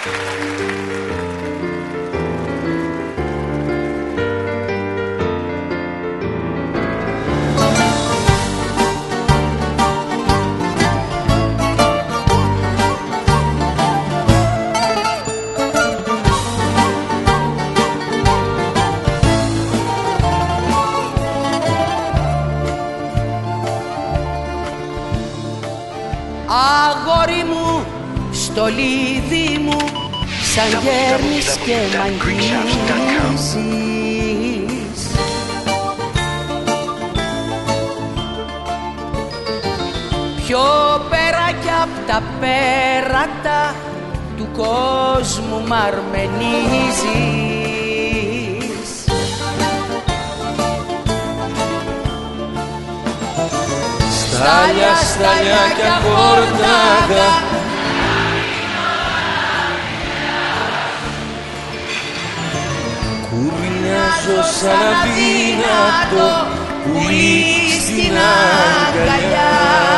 Αγόρι μου, στολίδι μου, σαν γέρνεις και μ' αγγίζεις. Πιο πέρα κι απ' τα πέρατα του κόσμου μ' αρμενίζεις. Στάλια, στάλια κι αχόρταγα, κουρνιάζω σαν αδύνατο πουλί στην αγκαλιά.